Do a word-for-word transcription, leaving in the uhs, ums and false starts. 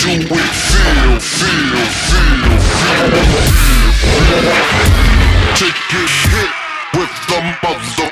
do it, feel, feel, feel, feel, feel, feel. Take it hit with the mother